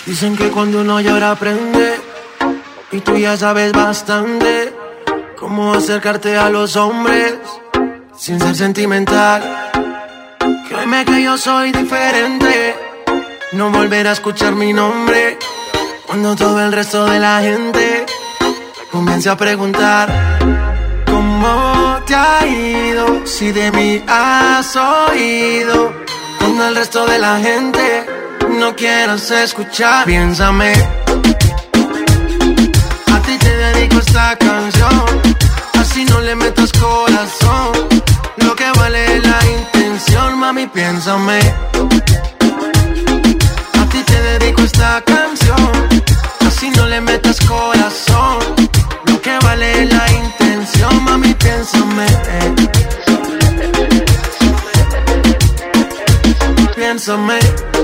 Dicen que cuando uno llora aprende, y tú ya sabes bastante cómo acercarte a los hombres sin ser sentimental. Créeme que yo soy diferente, no volver a escuchar mi nombre cuando todo el resto de la gente comience a preguntar cómo te ha ido, si de mí has oído, cuando el resto de la gente no quieras escuchar. Piénsame, a ti te dedico esta canción, así no le metas corazón, lo que vale es la intención. Mami, piénsame, a ti te dedico esta canción, así no le metas corazón, lo que vale es la intención. Mami, piénsame, piénsame.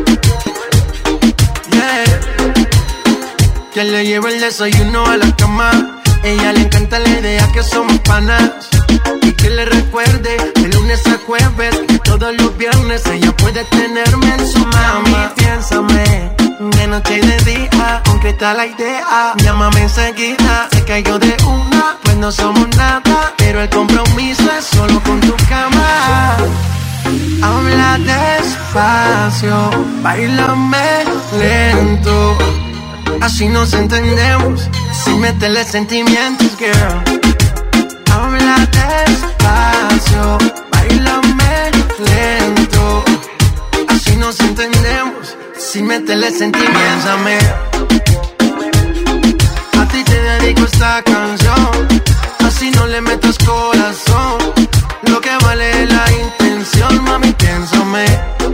Que le lleva el desayuno a la cama, ella le encanta la idea que somos panas, y que le recuerde de lunes a jueves, que todos los viernes ella puede tenerme en su mami. Piénsame, de noche y de día, concreta la idea, llámame enseguida, se cayó de una, pues no somos nada, pero el compromiso es solo con tu cama. Habla despacio, bailame lento, así nos entendemos, sin meterle sentimientos, girl. Habla despacio, bailame lento, así nos entendemos, sin meterle sentimientos. Piénsame, a ti te dedico esta canción, así no le metas corazón, lo que vale es la intención. Mami, piénsame,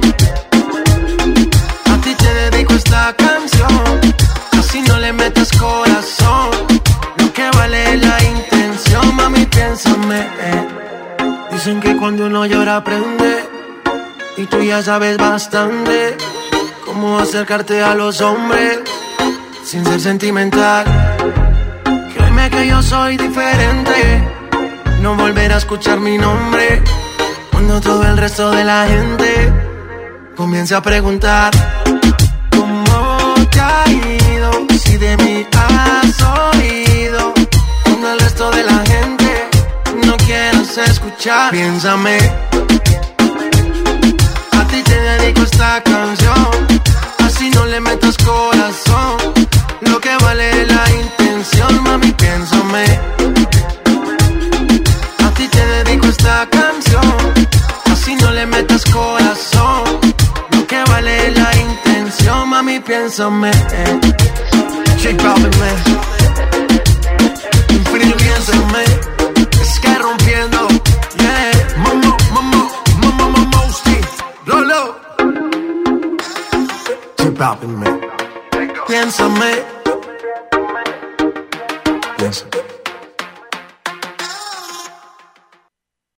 a ti te dedico esta canción, así no le metas corazón, lo que vale es la intención. Mami, piénsame. Dicen que cuando uno llora aprende, y tú ya sabes bastante cómo acercarte a los hombres sin ser sentimental. Créeme que yo soy diferente, no volver a escuchar mi nombre cuando todo el resto de la gente comience a preguntar cómo te ha ido, si de mí has oído, cuando el resto de la gente no quieras escuchar. Piénsame, a ti te dedico esta canción, así no le metas corazón, lo que vale es la intención. Mami, piénsame, a ti te dedico esta canción, así no le metas corazón, lo que vale es la intención. Mami, piénsame. J Balvin, man. Infinito, piénsame. Es que rompiendo, yeah. Mosti, Lolo. J Balvin, man. Piénsame. Piénsame.